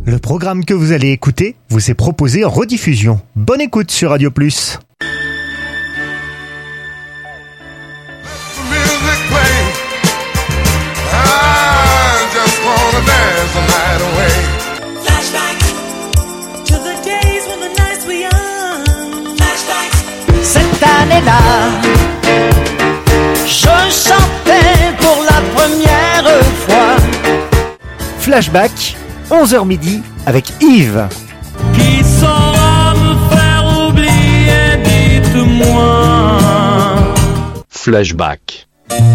Le programme que vous allez écouter vous est proposé en rediffusion. Bonne écoute sur Radio Plus. Cette année-là, je chantais pour la première fois. Flashback, 11h midi avec Yves. Qui saura me faire oublier, dites-moi. Flashback.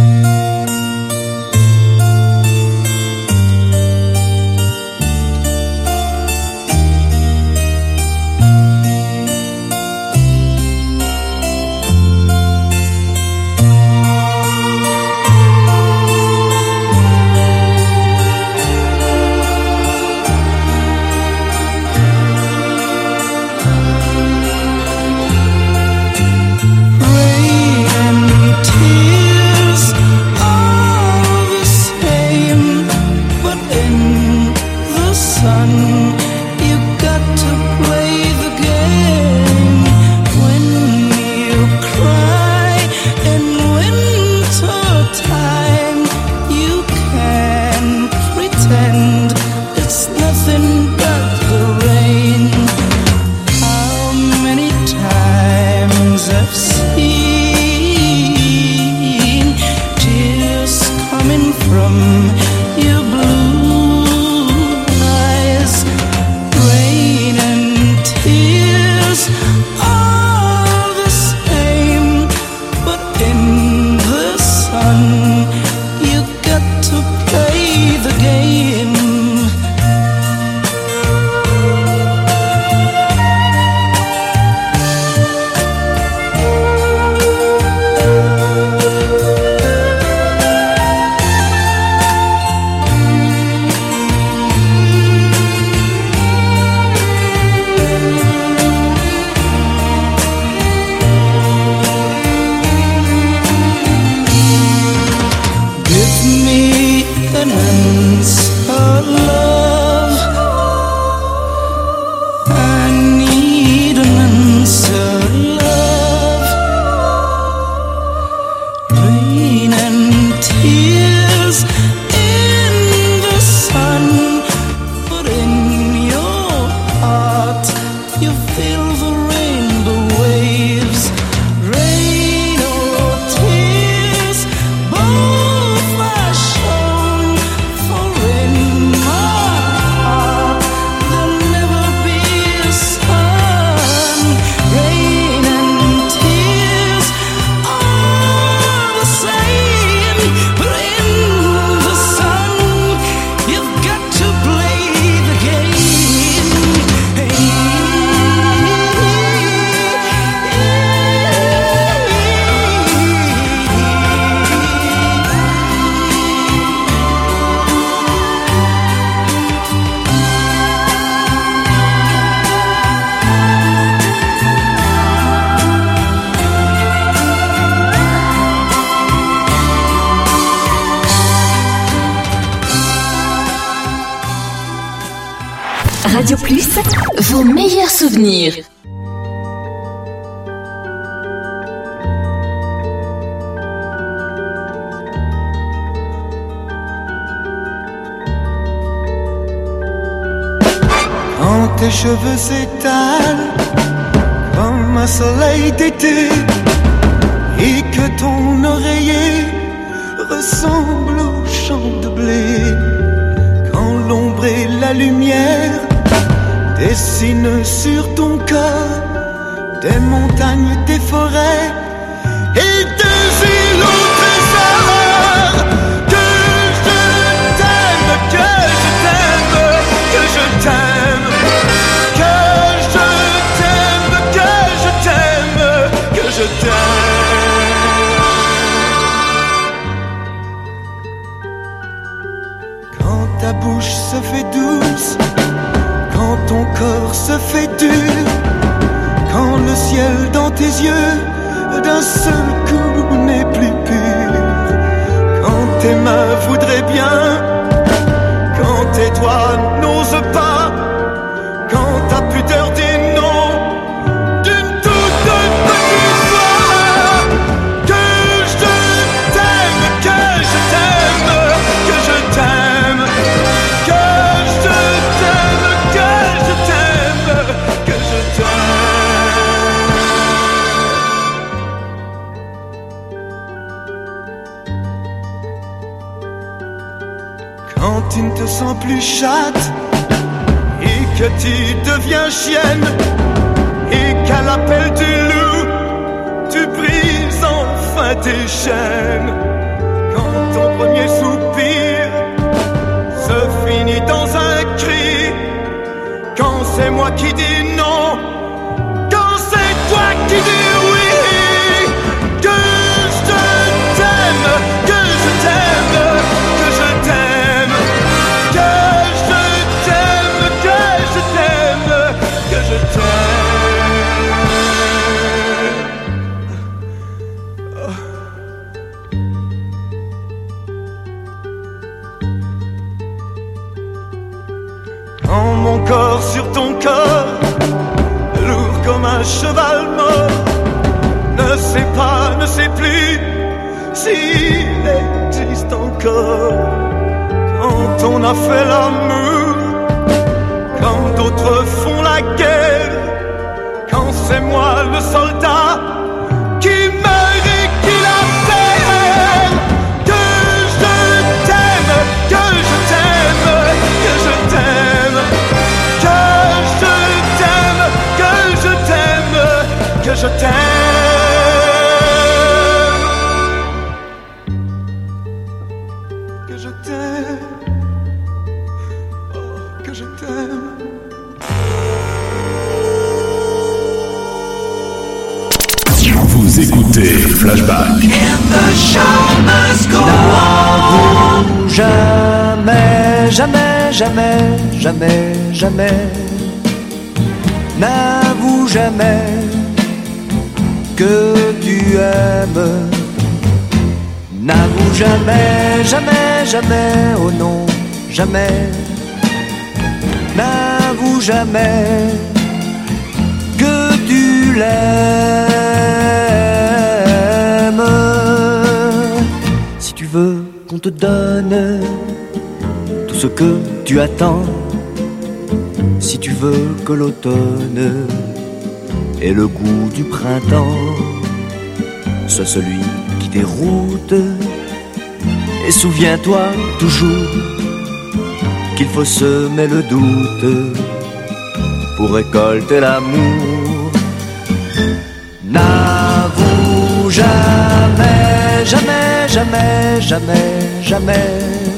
Radio Plus, vos meilleurs souvenirs. Quand tes cheveux s'étalent comme un soleil d'été et que ton oreiller ressemble au champ de blé, quand l'ombre et la lumière dessinent sur ton corps des montagnes, des forêts et des îles au trésor. Que je t'aime, que je t'aime, que je t'aime, que je t'aime, que je t'aime, que je t'aime. Quand ta bouche se fait douce, quand ton corps se fait dur, quand le ciel dans tes yeux d'un seul coup n'est plus pur, quand tes mains voudraient bien, quand tes doigts n'osent pas, te sens plus chatte et que tu deviens chienne et qu'à l'appel du loup tu brises enfin tes chaînes. Quand ton premier soupir se finit dans un cri, quand c'est moi qui dis non, quand c'est toi qui dis oui, que je t'aime, que je t'aime, que je t'aime, que je t'aime, que je t'aime, que je t'aime. Quand mon corps sur ton corps, lourd comme un cheval mort, ne sait plus s'il existe encore. Quand on a fait l'amour, quand d'autres font la guerre, quand c'est moi le soldat qui meurt et qui la perd, que je t'aime, que je t'aime, que je t'aime, que je t'aime, que je t'aime, que je t'aime. Vous écoutez Flashback. N'avoue jamais, jamais, jamais, jamais, jamais. N'avoue jamais que tu aimes. N'avoue jamais, jamais, jamais, oh non, jamais. N'avoue jamais que tu l'aimes. Si tu veux qu'on te donne tout ce que tu attends, si tu veux que l'automne ait le goût du printemps, sois celui qui déroute. Et souviens-toi toujours qu'il faut semer le doute pour récolter l'amour. N'avoue jamais, jamais, jamais, jamais, jamais.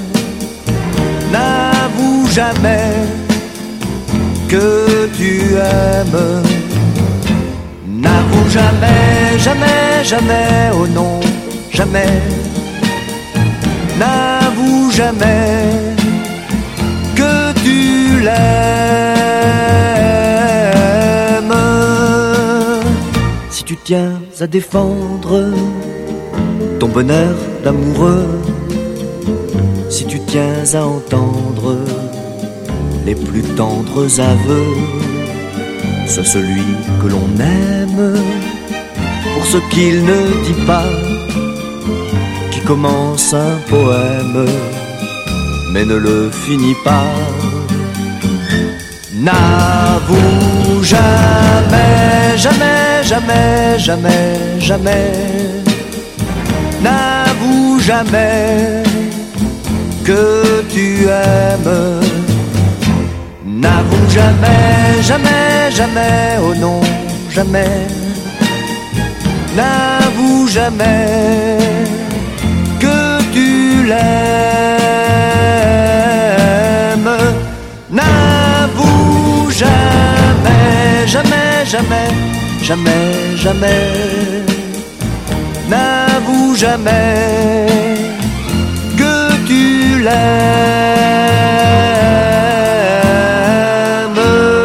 N'avoue jamais que tu aimes. N'avoue jamais, jamais, jamais, oh non, jamais. N'avoue jamais que tu l'aimes. Si tu tiens à défendre ton bonheur d'amoureux, si tu tiens à entendre les plus tendres aveux, sois celui que l'on aime pour ce qu'il ne dit pas, qui commence un poème mais ne le finit pas. N'avoue jamais, jamais, jamais, jamais, jamais. N'avoue jamais que tu aimes. N'avoue jamais, jamais, jamais, oh non, jamais. N'avoue jamais que tu l'aimes. N'avoue jamais, jamais, jamais, jamais, jamais. N'avoue jamais que tu l'aimes.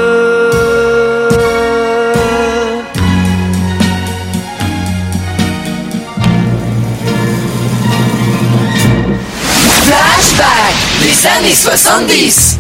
Flashback, les années 70.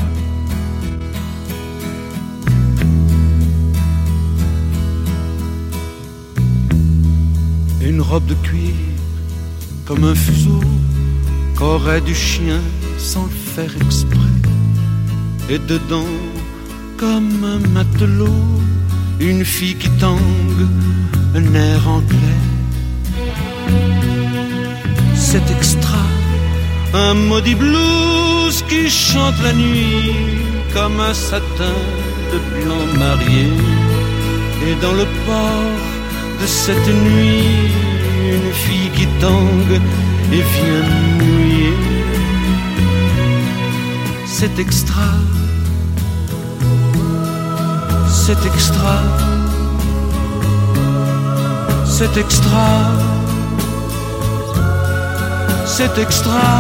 Une robe de cuir comme un fuseau qu'aurait du chien sans le faire exprès. Et dedans, comme un matelot, une fille qui tangue un air anglais. C'est extra, un maudit blues blues qui chante la nuit comme un satin de blanc marié. Et dans le port de cette nuit, une fille qui tangue et vient mouiller. C'est extra, c'est extra, c'est extra, c'est extra.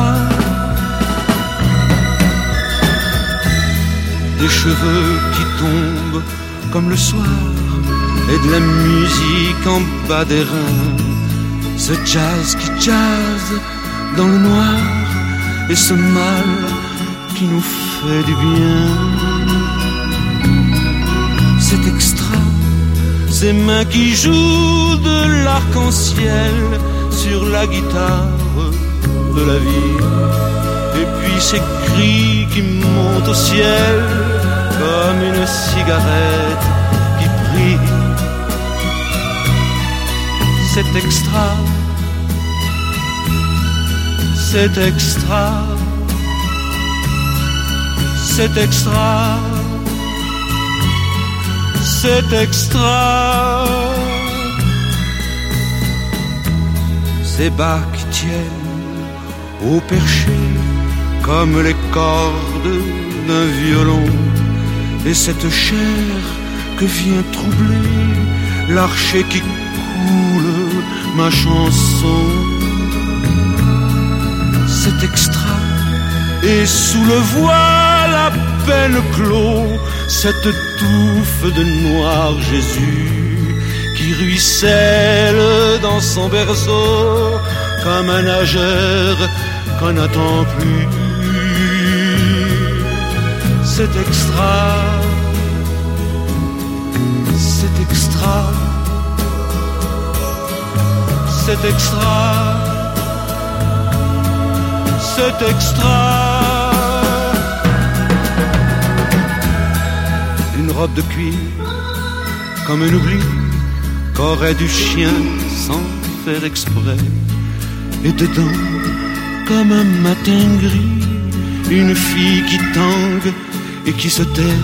Des cheveux qui tombent comme le soir et de la musique en bas des reins. Ce jazz qui jazz dans le noir et ce mal qui nous fait du bien. C'est extra, ces mains qui jouent de l'arc-en-ciel sur la guitare de la vie. Et puis ces cris qui montent au ciel comme une cigarette qui brille. C'est extra, c'est extra, c'est extra, c'est extra. Ces bas qui tiennent au perché comme les cordes d'un violon. Et cette chair que vient troubler l'archer qui coule ma chanson. C'est extra. Et sous le voile à peine clos, cette touffe de noir Jésus qui ruisselle dans son berceau comme un nageur qu'on n'attend plus. C'est extra, c'est extra, c'est extra, c'est extra. Une robe de cuir comme un oubli qu'aurait du chien sans faire exprès. Et dedans, comme un matin gris, une fille qui tangue et qui se tait.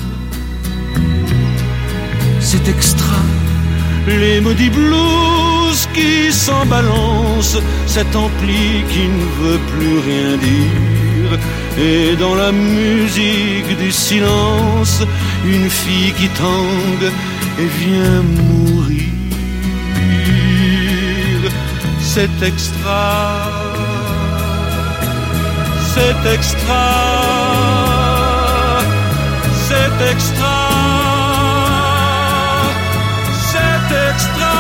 C'est extra, les maudits blues qui s'en balancent, cet ampli qui ne veut plus rien dire. Et dans la musique du silence, une fille qui tangue et vient mourir. C'est extra, c'est extra, c'est extra, c'est extra.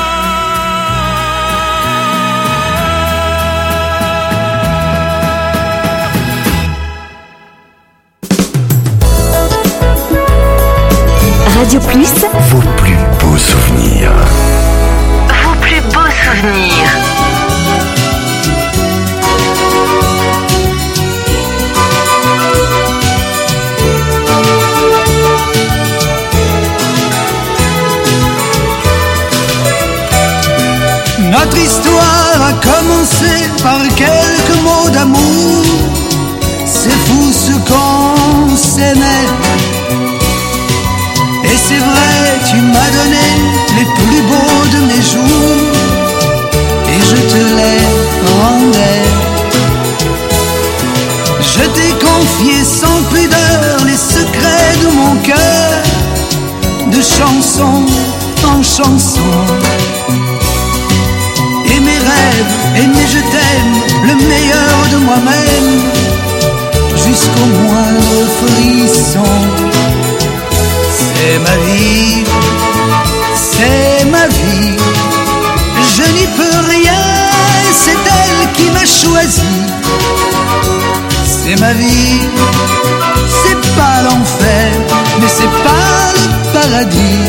Radio Plus, Vos plus beaux souvenirs. vos plus beaux souvenirs. Notre histoire a commencé par quelques mots d'amour. C'est fou ce qu'on s'aimait. Et c'est vrai, tu m'as donné les plus beaux de mes jours, et je te les rendais. Je t'ai confié sans pudeur les secrets de mon cœur, de chanson en chanson. Et mes rêves, et mes je t'aime, le meilleur de moi-même, jusqu'au moindre frisson. C'est ma vie, c'est ma vie, je n'y peux rien, c'est elle qui m'a choisi. C'est ma vie, c'est pas l'enfer, mais c'est pas le paradis.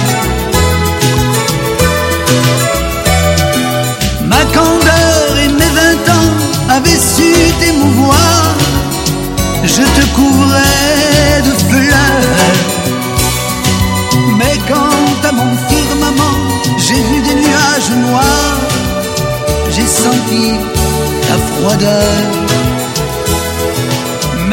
Ma candeur et mes 20 ans avaient su t'émouvoir, je te couvrais de fleurs. Mais quant à mon firmament, j'ai vu des nuages noirs, j'ai senti ta froideur.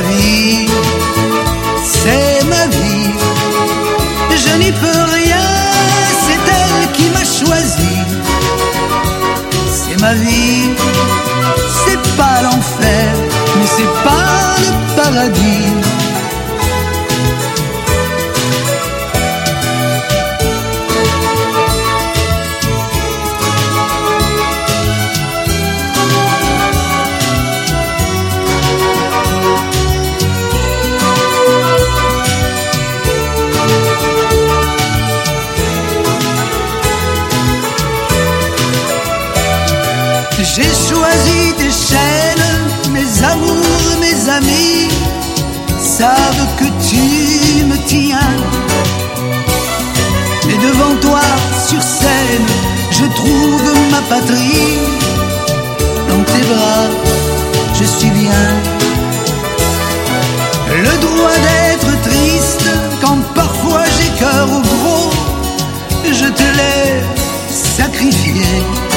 vie, c'est ma vie. Je n'y peux rien, c'est elle qui m'a choisi. C'est ma vie, c'est pas l'enfer, mais c'est pas le paradis. J'ai choisi tes chaînes, mes amours, mes amis savent que tu me tiens. Et devant toi, sur scène, je trouve ma patrie. Dans tes bras, je suis bien. Le droit d'être triste quand parfois j'ai cœur au gros, je te l'ai sacrifié.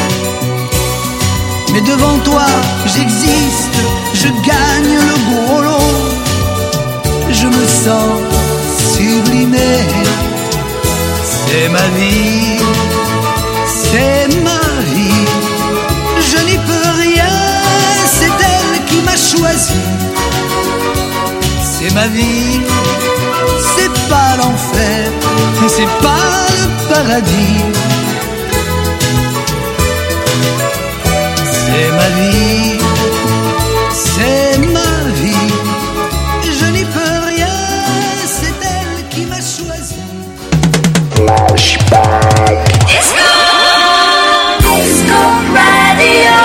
Mais devant toi, j'existe, je gagne le gros lot. Je me sens sublimé. C'est ma vie, c'est ma vie. Je n'y peux rien, c'est elle qui m'a choisi. C'est ma vie, c'est pas l'enfer, mais c'est pas le paradis. C'est ma vie, c'est ma vie. Je n'y peux rien, c'est elle qui m'a choisi. Flashback. Disco Radio.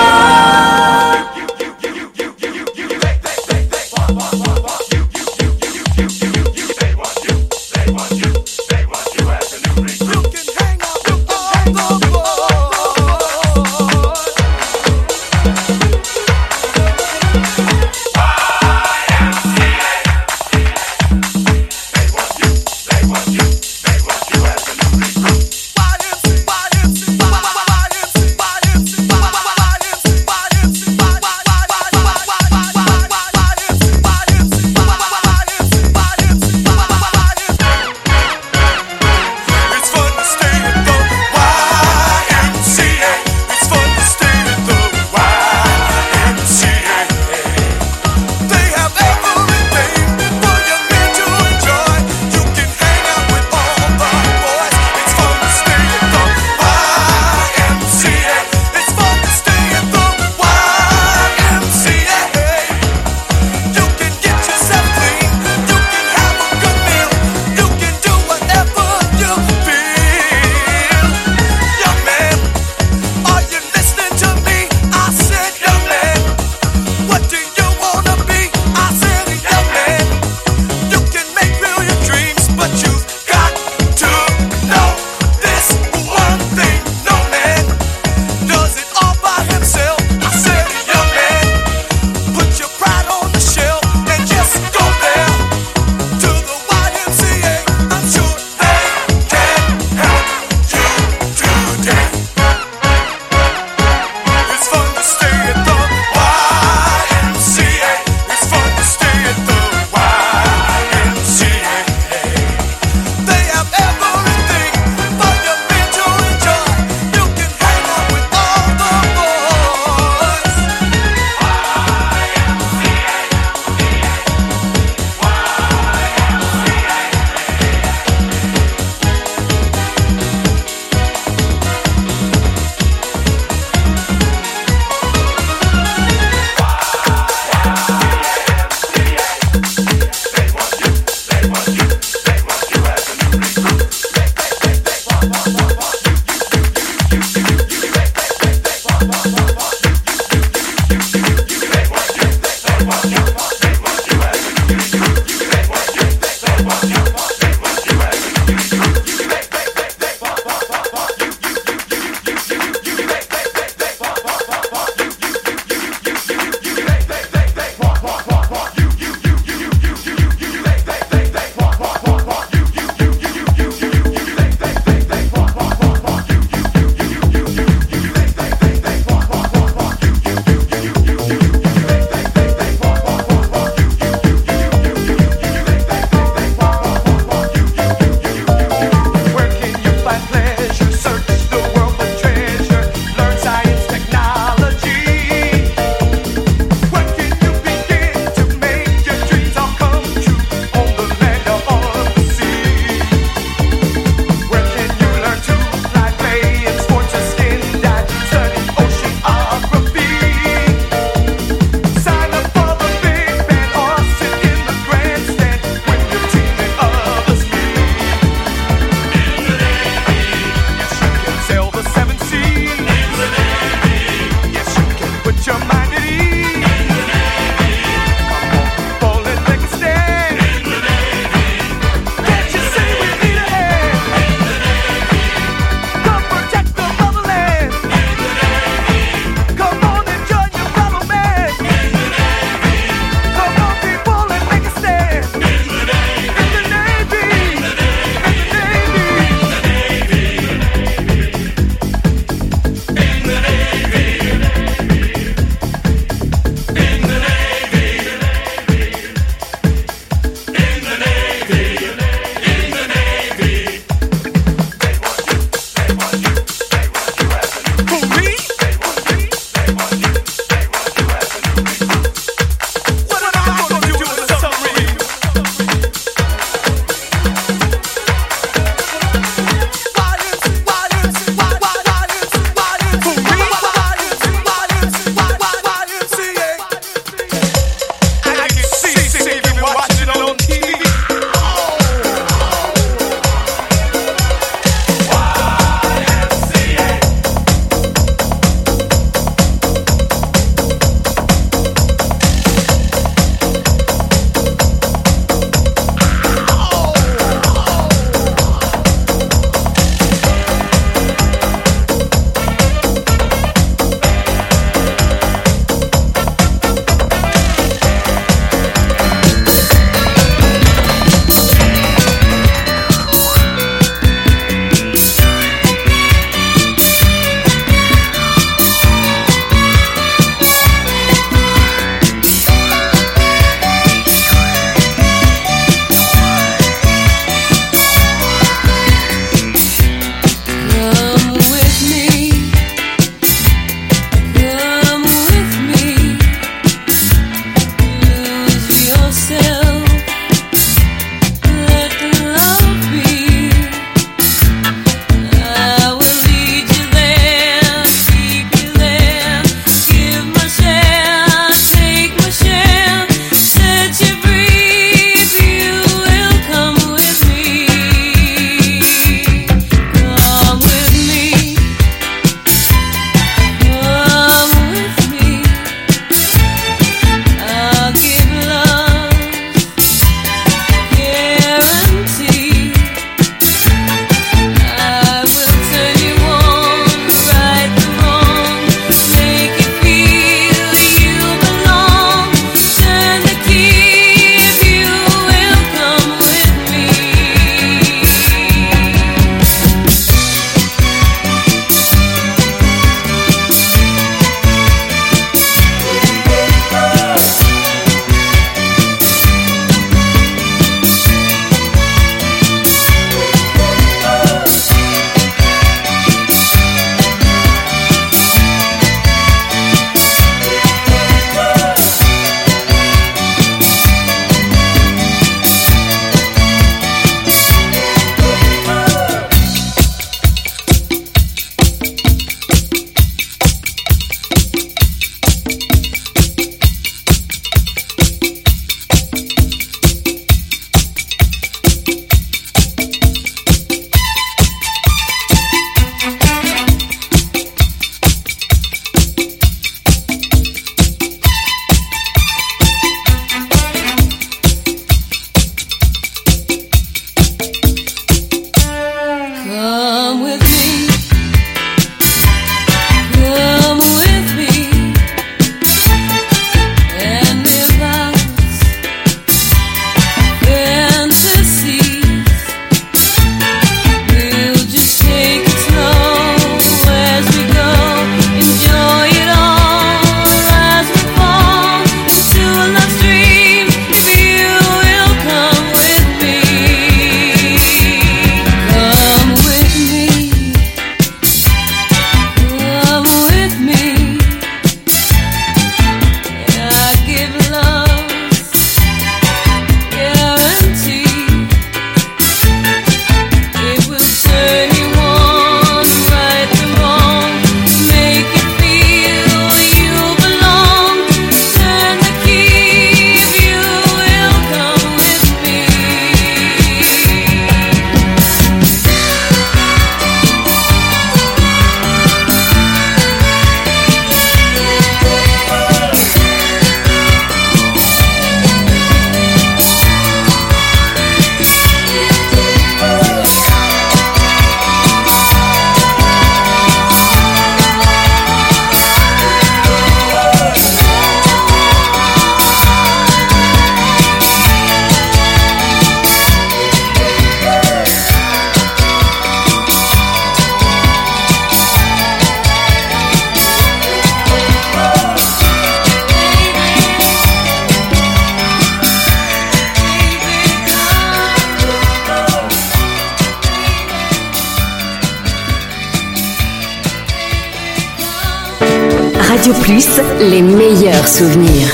Radio Plus, les meilleurs souvenirs.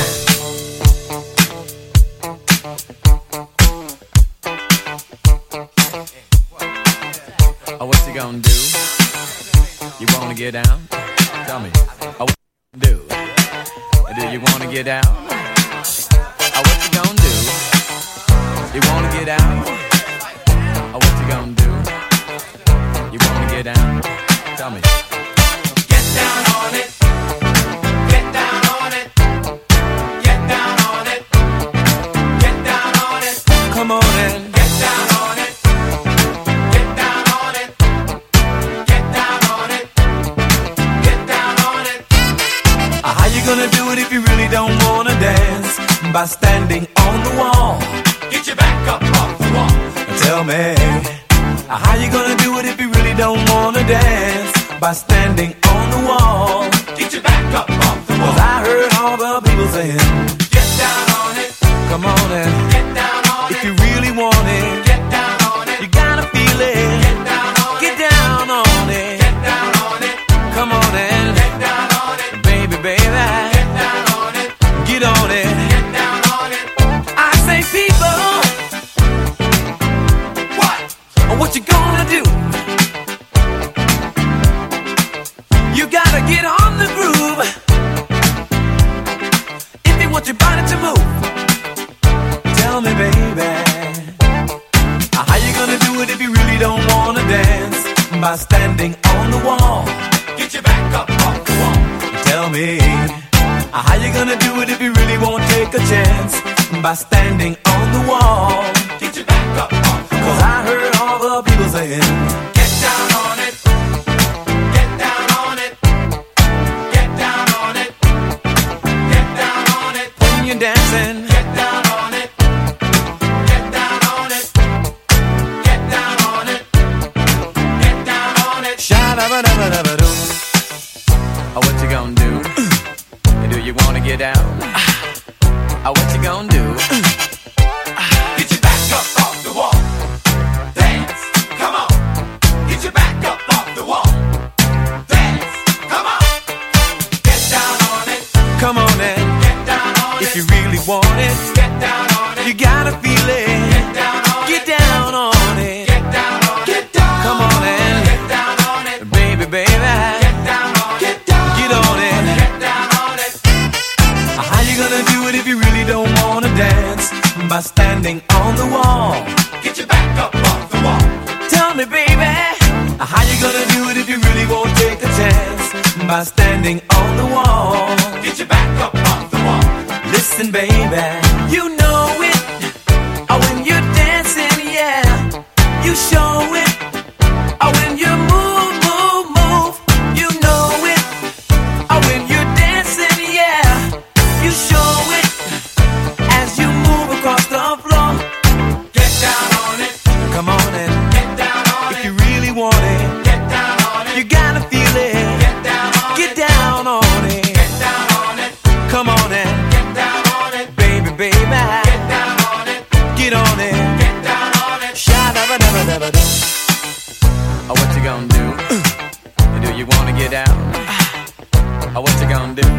Oh, what you gonna do? You wanna get down? Tell me. Oh, what you do? Do you wanna get down? Oh, what you gonna do? You wanna get down? Oh, what you gonna do? You wanna get down? Tell me. Get down on it. Get down on it. Get down on it. Get down on it. Come on and get down on it. Get down on it. Get down on it. Get down on it. How you gonna do it if you really don't wanna dance? By standing on the wall. Get your back up off the wall. Tell me, how you gonna do it if you really don't wanna dance? By standing on the wall. Get your back up off the wall. 'Cause I heard all the people saying, get down on it. Come on and get down on it. If you really want it, get down on it. You gotta feel it. Get down on it. Get down on it. Get down on it. Come on and get down on it. Baby, baby. Get down on it. Get on it. Get down on it. I say people. What you gonna do? You gotta get on the groove if you want your body to move. Tell me, baby, how you gonna do it if you really don't wanna dance? By standing on the wall. Get your back up off the wall. Tell me, how you gonna do it if you really won't take a chance? By standing on the wall. Get your back up off the wall. 'Cause I heard all the people saying, get down on it. Get down on it. Get down on it. Get down on it. When you're dancing, get down on it. Get down on it. Get down on it. Get down on it. Sha-da-ba-da-ba-da-ba-doo. Oh, what you gonna do? Do you wanna get down? Oh, what you gonna do? Get your back up off the wall. Dance, come on. Get your back up off the wall. Dance, come on. Get down on it. Come on and get down on it. If you really want it, get down on it. You gotta feel it. Get down on it. Get down on it. Get down on it. Get down. Come on and get down on it. Baby, baby. Get down on it. Get down. Get on it. Get down on it. How you gonna do it if you really don't wanna dance? By standing on the wall. Get your back up off the wall. Tell me, baby, how you gonna do it if you really won't take a chance? By standing on the wall. Get your back up off the wall. Listen, baby, you know it. Oh, when you're dancing, yeah, you show it. Oh, when you move, move, move, you know it. Oh, when you're dancing, yeah, you show it. As you move across the floor, get down on it. Come on and get down on it. If you really want it, get down on it. You gotta feel it. Get down on it. Get down on it. Get down on it. Come on and get down on it. Baby, baby. Get down on it. Get on it. Get down on it. Sha-da-ba-da-ba-da-ba-da. Oh, what you gonna do? Do you wanna get down? Oh, what you gonna do?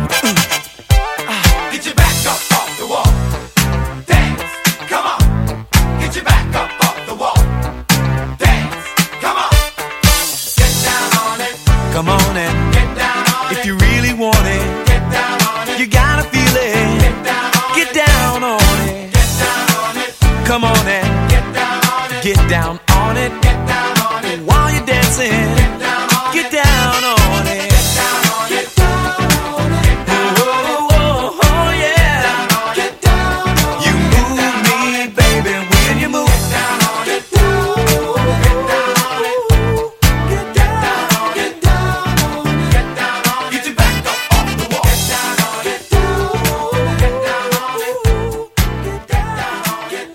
Get your back up off the wall. Dance, come on. Get your back up off the wall. Dance, come on. Get down on it. Come on and get down on it. If you really want it, get down on it. You gotta feel it. Get down on it. Get down on it. Get down on it. Come on and get down on it. Get down on it. Get down on it. While you're dancing, get down on it. Get down on it. Get down on it. Get down on it. Oh, oh, oh, yeah. Get down on it. You move me, baby, when you move. Get down on it. Get down on it. Get down on it. Get down on it. Get down on it. Get down on it. Get your back up off the wall. Get down on it. Get down on it. Get down on it. Get down on it. Get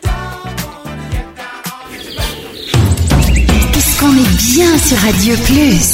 down on it. Qu'est-ce qu'on est bien sur Radio Plus.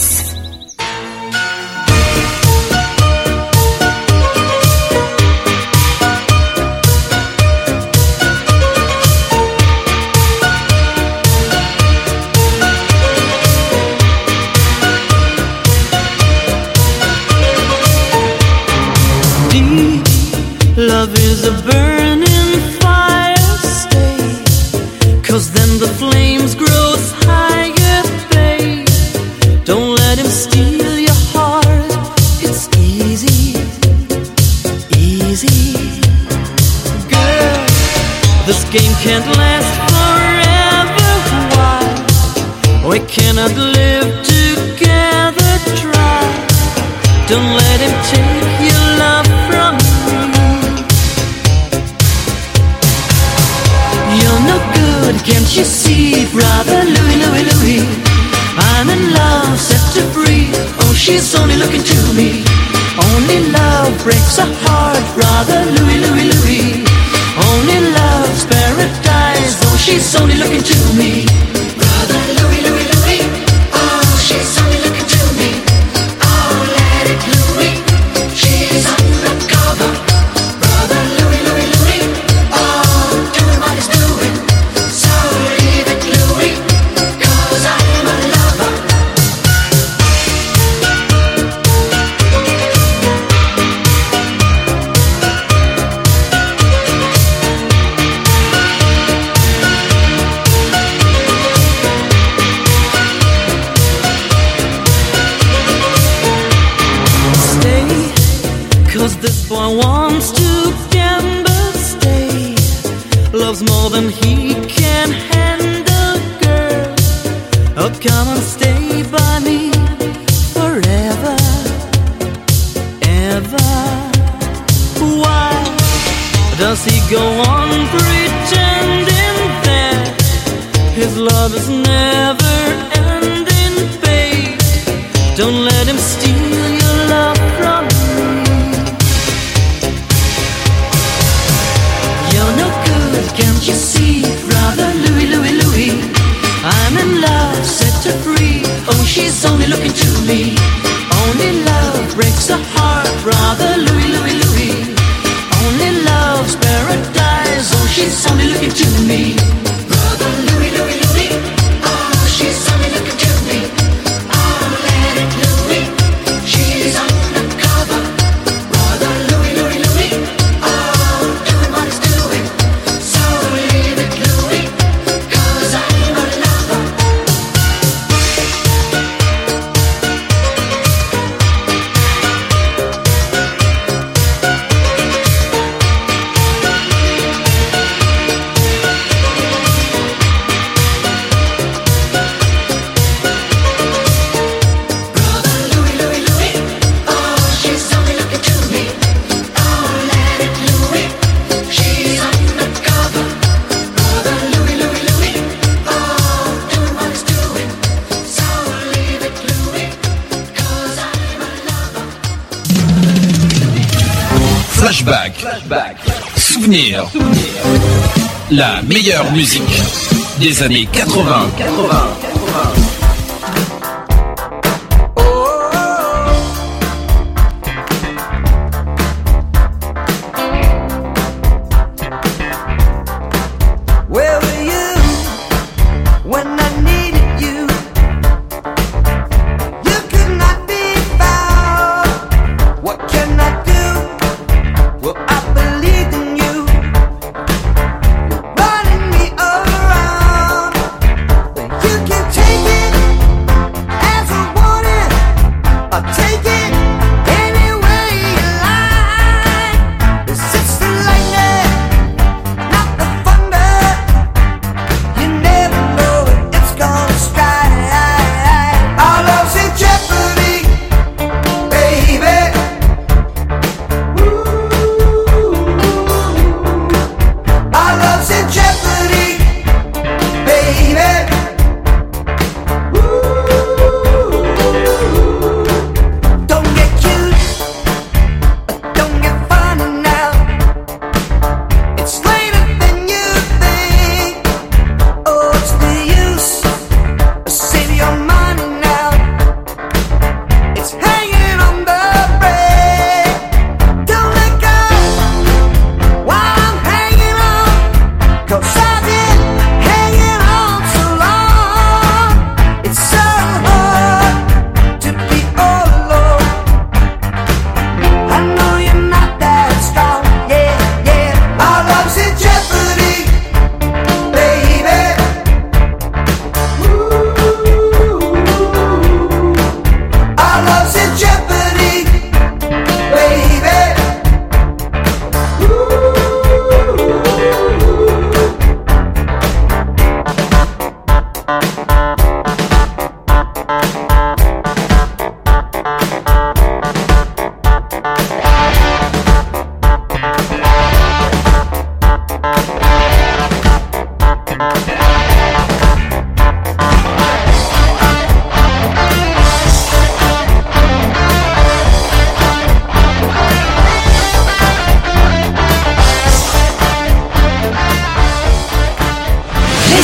Love is a burning fire, stay, 'cause then the flames grows higher, babe. Don't let him steal your heart, it's easy, easy. Girl, this game can't last forever, why? We cannot live together, try. Don't let him take your love from me. You're no good, can't you see, brother Louie, Louie, Louie? I'm in love, set to free. Oh, she's only looking to me. Only love breaks a heart, brother Louie, Louie, Louie. Only love's paradise. Oh, she's only looking to me. Brother Louie, Louie, Louie. Oh, she's only looking to me. Oh, let it Louie. She's undercover. Brother Louie, Louie, Louie. Oh, doing what he's doing. So leave it Louie, 'cause I'm a lover. Stay, 'cause this boy wants to gamble, stay. Loves more than he can handle, girl. Oh, come and stay by me forever, ever. Why does he go on pretending that his love is never ending, babe? Don't let him steal your love from me. You're no good, can't you see, brother Louie, Louie, Louie? I'm in love, set her free. Oh, she's only looking to me. Only love breaks a heart, brother Louie, Louie, Louie. Only love's paradise. Oh, she's only looking to me. Brother Louie, Louie, Louie. Oh, she's only looking to me. Oh, let it Louie. She's undercover. Brother Louie, Louie, Louie. Oh, doing what he's doing. So leave it Louie, 'cause I'm a lover. Brother Louie, Louie, Louie. Oh, she's only looking to me. Oh, let it Louie. She's undercover. Brother Louie, Louie, Louie. Oh, doing what he's doing. So leave it Louie, 'cause I'm a lover. Flashback. Souvenir. La meilleure musique des années 80. Where were you when I needed you? You could not be found. What can I do? Well, I believed in you. You're running me around. But you can take it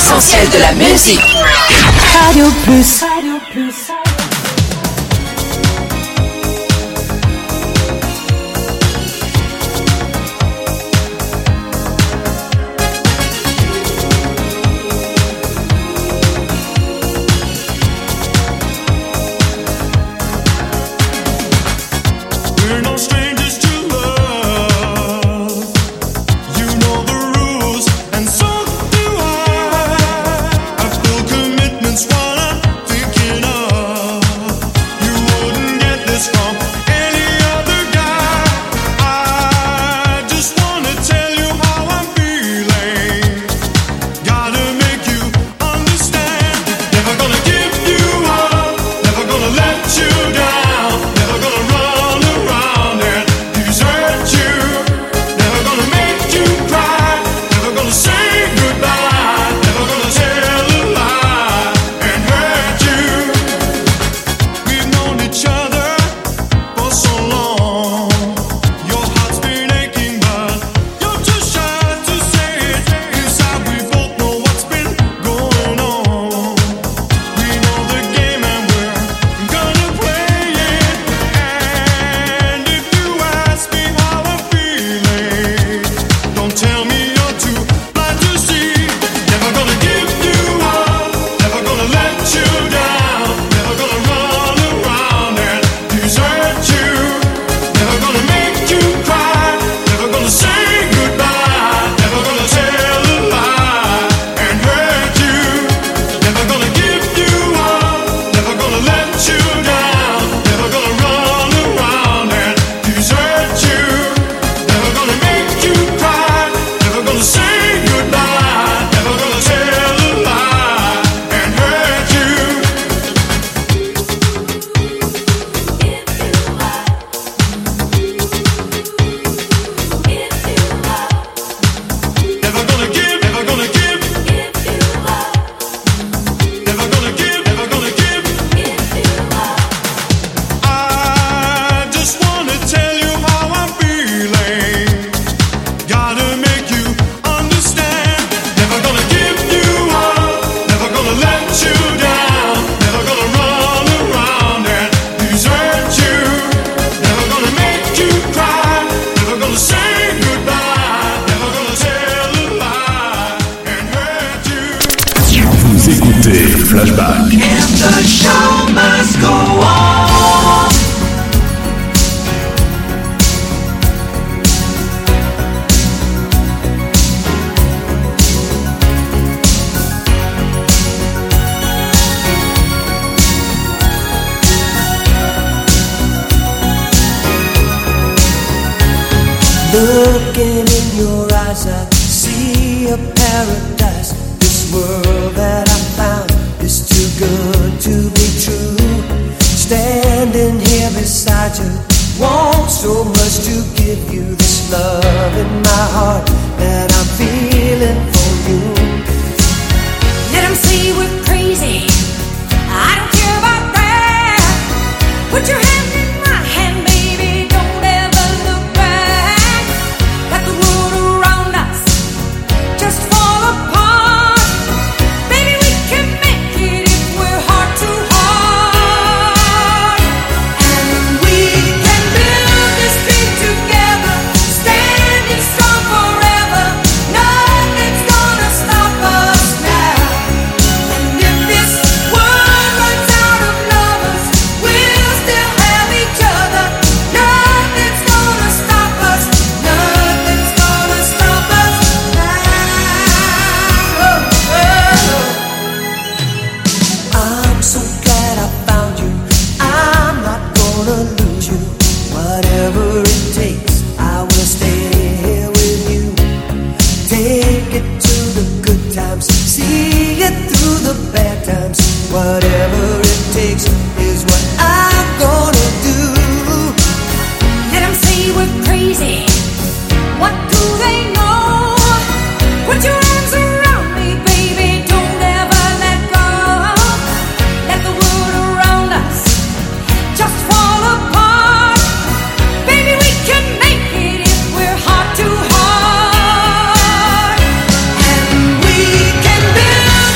l'essentiel de la musique. Radio Plus. Radio Plus. Flashback. And the show must go on. Looking in your eyes, I see a paradise. This world that I found is too good to be true. Standing here beside you, want so much to give you this love in my heart that I'm feeling for you. Let them say we're crazy, I don't care about that. Put your hand in my hand, baby, don't ever look back. Let the world around us just fall apart. Baby, we can make it if we're heart to heart. And we can build this dream together, standing strong forever. Nothing's gonna stop us now. And if this world runs out of lovers, we'll still have each other. Nothing's gonna stop us. Nothing's gonna stop us now. I'm so glad I found you. I'm not gonna lose you. Whatever it takes, I will stay here with you. Take it to the good times, see it through the bad times. Whatever it takes is what I'm gonna do. Let them say we're crazy. What do they know? Put your arms around me, baby. Don't ever let go. Let the world around us just fall apart. Baby, we can make it if we're heart to heart. And we can build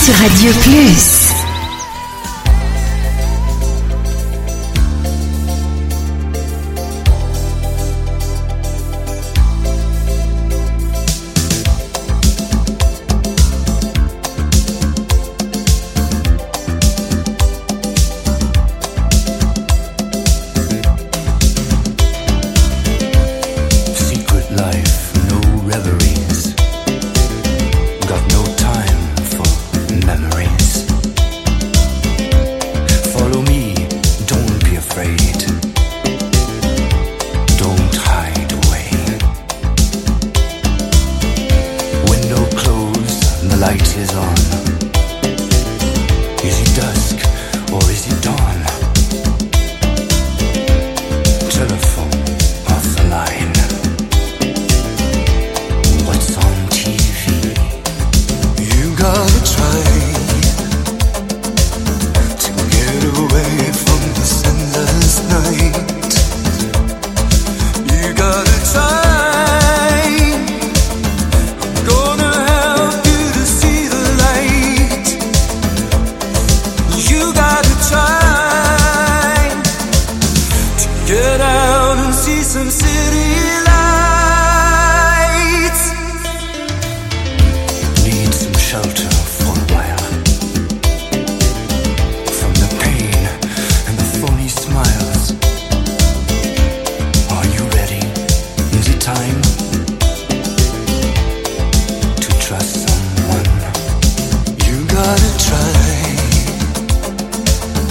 sur Radio Plus.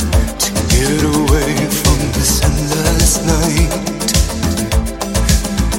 Get away from this endless night.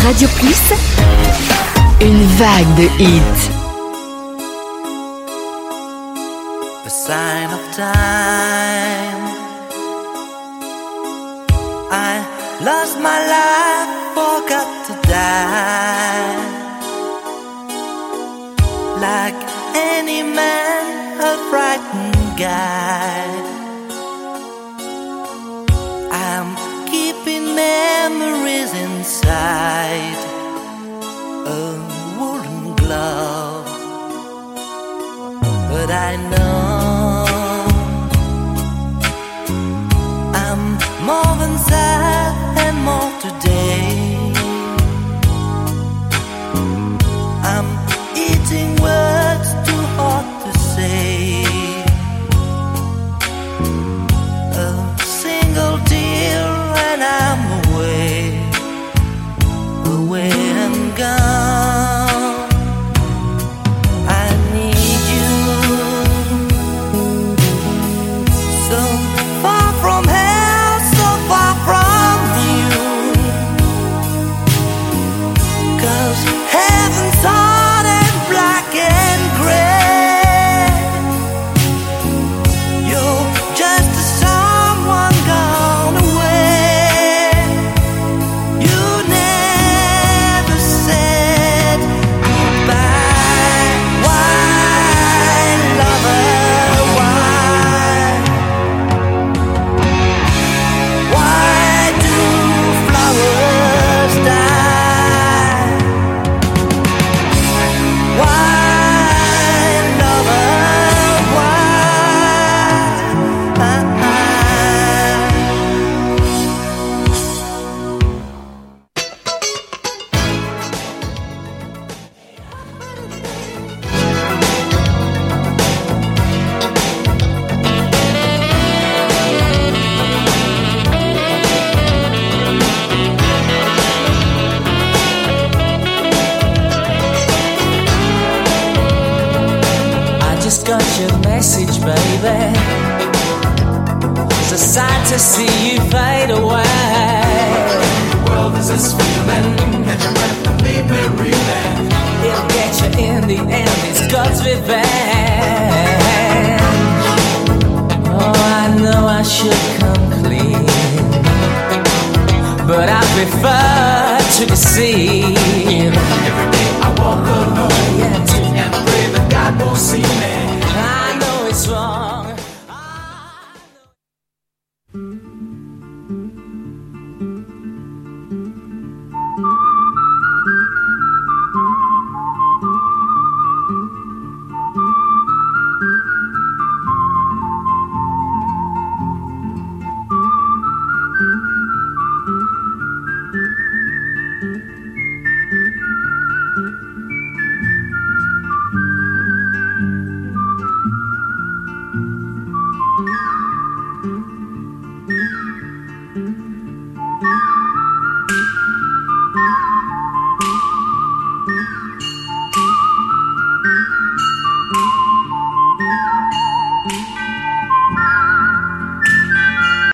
Radio Plus, une vague de hits. A sign of time. I lost my life, forgot to die. Like any man, a frightened guide. I'm keeping memories inside a woolen glove, but I know I'm more than sad and more today. I'm eating words too hard to say. A single tear and I'm away and gone. I need you, so far from hell, so far from you. 'Cause heaven's hard and black and gray. You're just someone gone away. You never said goodbye. Why, lover, why? Why do flowers die? Why, lover, why? I just got your message, baby. It's a sight to see you fade away. The world is this feeling. Catch your breath and leave me reeling. It'll get you in the end. It's God's revenge. Oh, I know I should come clean, but I prefer to deceive. Every day I walk alone, and pray that God won't see me.